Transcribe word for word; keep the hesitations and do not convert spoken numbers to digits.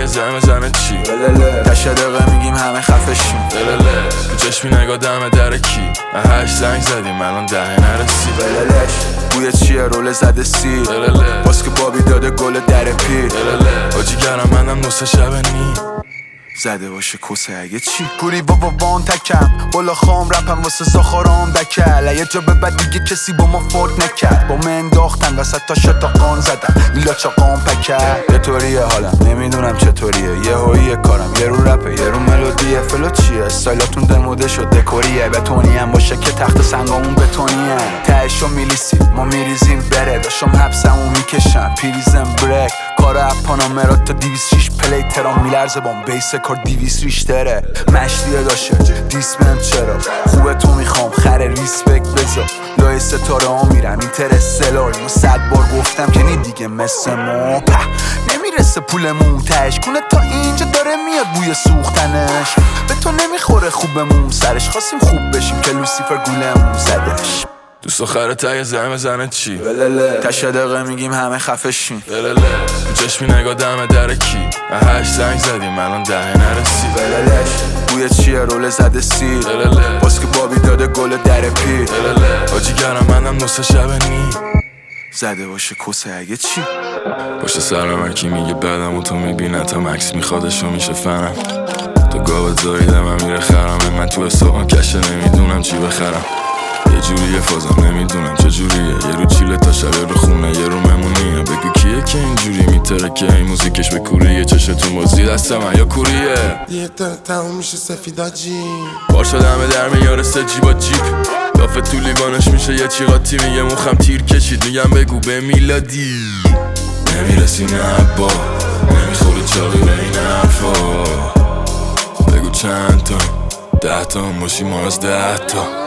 یه زمه زنه چی تشه دقیقه میگیم همه خفشیم للله تو چشمی نگاه دم در کی هشت زنگ زدیم الان دهه نرسی لللش بوی چیه رول زده سی للله باز که بابی داده گل در پی للله آجی گرم منم نصف شب نی زده باشه کسه اگه چی پوری بابا وان تکم بالا خام رپم واسه زاخارام دکل یه جا به بعد دیگه کسی با ما فوت نکرد با من انداختن وسط تا شتا قان زدن میلا چاقام پکر یه طوریه حالم نمیدونم چطوریه یه هاییه کارم یه رو رپه یه رو ملودیه فلو چیه استایلاتون دموده شد دکوریه بتونی هم باشه که تخت سنگامون بتونیه تهشو میلیسی ما میریزیم بره داشتم حبسمون میکشم پیریزم بریک کار اپانا مراد تا دیویس شیش پلی ترام میلرزه بام بیس کار دیویس ریشتره مشتیه داشه دیسمن چرا خوبه تو میخوام خره ریسپکت بذار لای ستاره ها میرم اینترستلار اینو صد بار گفتم که نی دیگه مثل ما په نمیرسه پولمون تش کنه تا اینجا داره میاد بوی سوختنش به تو نمیخوره خوبمون سرش خواستیم خوب بشیم که لوسیفر گولمون زدش دوست دختر ته زمه زنه چی تشه دقیقه میگیم همه خفشیم للله تو چشمی نگاه دم در کی هشت زنگ زدیم الان دهه نرسی لللش بوی چیه رول زده سی للله باز که بابی داده گل در پی للله آجی گرم منم نصف شب نی زده باشه کسه اگه چی پشت سرم هرکی میگه بدم و تو میبینه تا مکس میخوادشو میشه فنم تو گاوت زاییدم من میره خرم من تو حسابم کشه نمیدونم چی بخرم یه جوریه فازم نمیدونم چجوریه یه رو چیله تا شب رو خونه یه رو ممونیه بگو کیه که اینجوری میتره که این موزیکش به کوریه چشتون بازی دست من یا کوریه دیگه داره تموم میشه سفیداجی بار شدم در میارسه جیبا جیب لافه تو لیوانش میشه یه چی قاطی میگه مخم تیر کشید میگم بگو به میلادی نمیرسی نه با نمیخوری چاقی به این حرفا بگو چند تا ده تا باشی ما از ده تا